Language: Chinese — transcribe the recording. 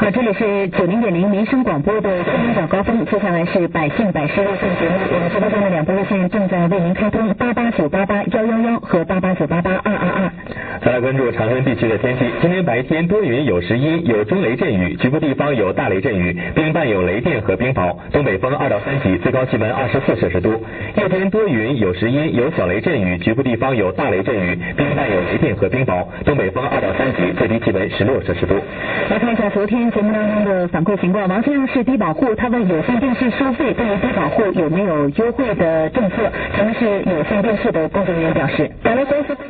好，这里是90.0民生广播的新闻早高峰，接下来是百姓百事热线节目。我们直播间的两拨热线正在为您开通88988111和88988222。 再来关注长春地区的天气。今天白天多云有时阴，有中雷阵雨，局部地方有大雷阵雨，并伴有雷电和冰雹。东北风2到3级，最高气温24摄氏度。夜间多云有时阴，有小雷阵雨，局部地方有大雷阵雨，并伴有雷电和冰雹。东北风2到3级，最低气温16摄氏度。 来看一下昨天节目当中的反馈情况。王先生是低保户，他问有线电视收费对于低保户有没有优惠的政策？请问是有线电视的工作人员表示， 咱们公司